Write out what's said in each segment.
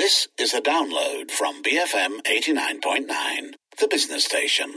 This is a download from BFM 89.9, the business station.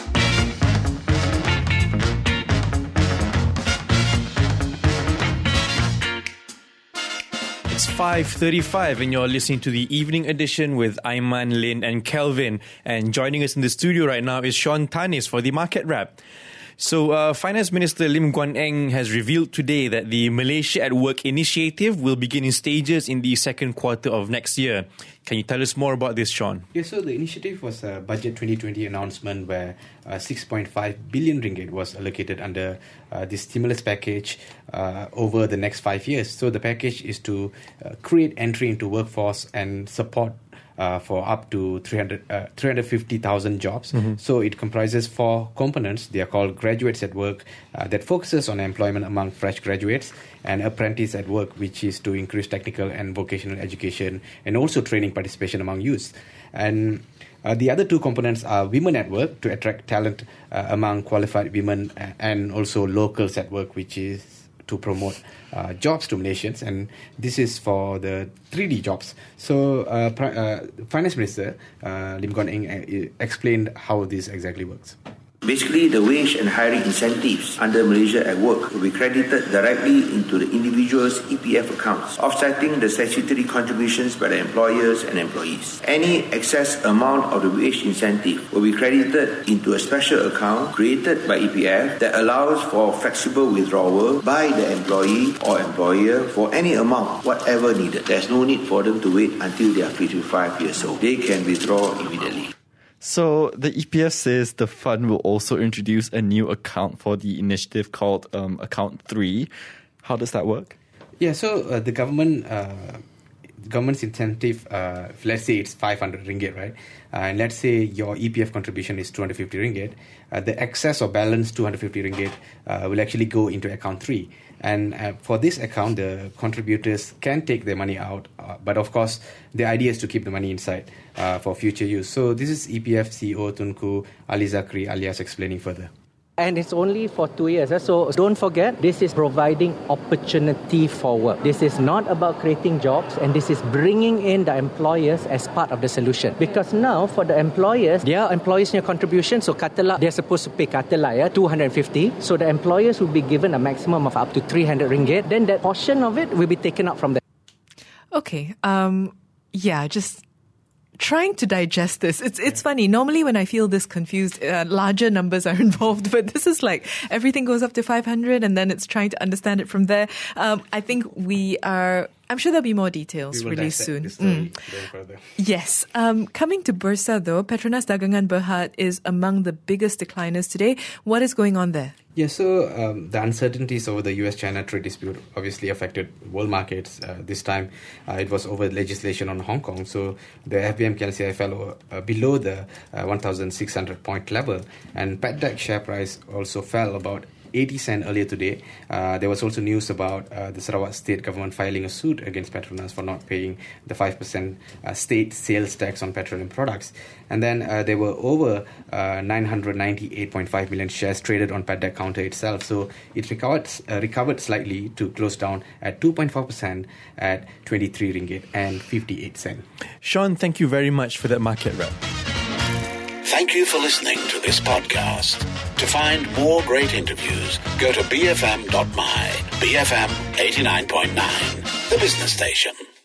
It's 5:35 and you're listening to the evening edition with Aiman, Lynn and Kelvin. And joining us in the studio right now is Sean Tanis for the Market Wrap. So, Finance Minister Lim Guan Eng has revealed today that the Malaysia at Work initiative will begin in stages in the second quarter of next year. Can you tell us more about this, Sean? Yeah, so the initiative was a Budget 2020 announcement where 6.5 billion ringgit was allocated under the stimulus package over the next 5 years. So the package is to create entry into workforce and support for up to 350,000 jobs. Mm-hmm. So it comprises 4 components. They are called Graduates at Work, that focuses on employment among fresh graduates, and Apprentice at Work, which is to increase technical and vocational education and also training participation among youth. And the other 2 components are Women at Work, to attract talent among qualified women, and also Locals at Work, which is to promote jobs to Malaysians, and this is for the 3D jobs. So Finance Minister Lim Guan Eng explained how this exactly works. Basically, the wage and hiring incentives under Malaysia at Work will be credited directly into the individual's EPF accounts, offsetting the statutory contributions by the employers and employees. Any excess amount of the wage incentive will be credited into a special account created by EPF that allows for flexible withdrawal by the employee or employer for any amount, whatever needed. There's no need for them to wait until they are 55 years old. They can withdraw immediately. So the EPF says the fund will also introduce a new account for the initiative called Account 3. How does that work? Yeah, so the government's incentive, let's say it's 500 ringgit, right? And let's say your EPF contribution is 250 ringgit. The excess or balance 250 ringgit will actually go into Account 3. And for this account, the contributors can take their money out. But of course, the idea is to keep the money inside for future use. So this is EPF CEO Tunku Ali Zakri alias explaining further. And it's only for 2 years. So don't forget, this is providing opportunity for work. This is not about creating jobs, and this is bringing in the employers as part of the solution. Because now, for the employers, their employers' contribution, so katalah, they're supposed to pay 250. So the employers will be given a maximum of up to 300 ringgit. Then that portion of it will be taken out from them. Okay. Just trying to digest this. It's funny. Normally when I feel this confused, larger numbers are involved, but this is like everything goes up to 500 and then it's trying to understand it from there. I think I'm sure there'll be more details really soon. Yes. Coming to Bursa though, Petronas Dagangan Berhad is among the biggest decliners today. What is going on there? Yeah, so the uncertainties over the US-China trade dispute obviously affected world markets. This time it was over legislation on Hong Kong. So the FBM KLCI fell below the 1,600 point level. And PETDEC share price also fell about 80 cents earlier today. There was also news about the Sarawak state government filing a suit against Petronas for not paying the 5% state sales tax on petroleum products. And then there were over 998.5 million shares traded on PETDEC counter itself. So it recovered slightly to close down at 2.4% at 23 ringgit and 58 cents. Sean, thank you very much for that market wrap. Thank you for listening to this podcast. To find more great interviews, go to bfm.my, BFM 89.9, the business station.